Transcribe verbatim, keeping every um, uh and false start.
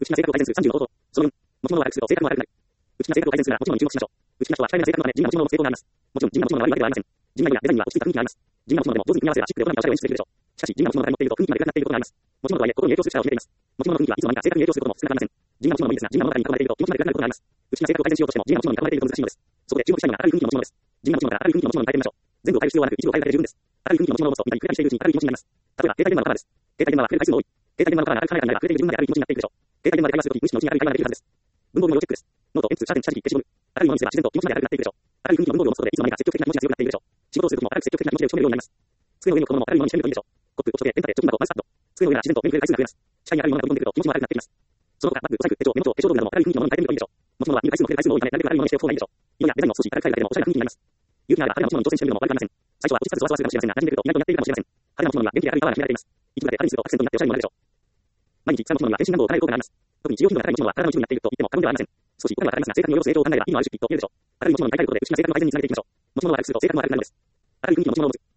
内気な性格を改善するさんじゅうの方法。そのよん、持ち物を悪くすると性格も悪くなる。内気な性格を改善するなら持ち物に注目しましょう。内気な人は主体的な性格のため、人が持ち物を持つ傾向があります。もちろん、人が持ち物が悪いわけではありません。人が意味やデザインには落ち着いた雰囲気があります。人が持ち物でも上手に組み合わせやシックで大人なおしゃれを演出できるでしょう。しかし、人が持ち物が持っていると雰囲気まで良くなっていることがあります。持ち物とはいえ、心に影響する力を秘めています。持ち物の雰囲気はいつの間にか性格に影響することも少なくありません。人が持ち物もいいですが、人が物語に囲まれていると気持ちまで良くなることがあります。内気な性格を改善しようとしても、人が持ち物に囲まれていると難しいのです。そこで注目したいのが明るい雰囲気の持ち物です。人が持ち物から明るい雰囲気の持ち物に変えてみましょう。全部を変える必要はなく、一部を変えるだけで十分です。明るい雰囲気の持ち物を持つと、見たり触れたりしているうちに明るい気持ちになります。例えば、携帯電話のカバーです。携帯電話は触れる回数が多い。携帯電話のカバーが明るく華やかになれば、触れている自分まで明るい気持ちになっているでしょう。携帯電話で会話するとき、無意識のうちに明るい会話ができるはずです。文房具の要チェックです。ノート、鉛筆、シャーペン、写真機、消しゴム。明るいものにすれば自然と気持ちまで明るくなっていくでしょう。明るい雰囲気の文房具を持つことで、いつの間にか積極的な気持ちが強くなっているでしょう。仕事をするときも明るく積極的な気持ちで打ち込めるようになります。机の上に置くものも明るいものにしてみるといいでしょう。コップ、おちょけ、ペン立て、貯金箱、マウスパッド。机の上なら自然と目に触れる回数が増えます。視界に明るいものが飛び込んでくると気持ちも明るくなっていきます。その他、バッグ、お財布、手帳、メモ帳、化粧道具なども明るい雰囲気のものに変えてみるといいでしょう。持ち物は見る回数も触れる回数も多いため、なるべく明るいものにしておく方がいいでしょう。色やデザインを少し明るく変えるだけでもおしゃれな雰囲気になります。勇気があれば派手な持ち物に挑戦してみるのも悪くありません。最初は落ち着かずそわそわするかもしれませんが、馴染んでくると意外と似合っているかもしれません。派手な持ち物には元気で明るいパワーが秘められています。一部だけ派手にするとアクセントになっておしゃれにもなるでしょう。毎日使う持ち物には全身願望を叶える効果があります。特に使用頻度が高い持ち物は体の一部になっていると言っても過言ではありません。少しお金はかかりますが、生活に及ぼす影響を考えれば意味のある出費と言えるでしょう。明るい持ち物に変えることで内気な性格の改善につなげていきましょう。持ち物を悪くすると性格も悪くなるのです。明るい雰囲気の持ち物を持つ。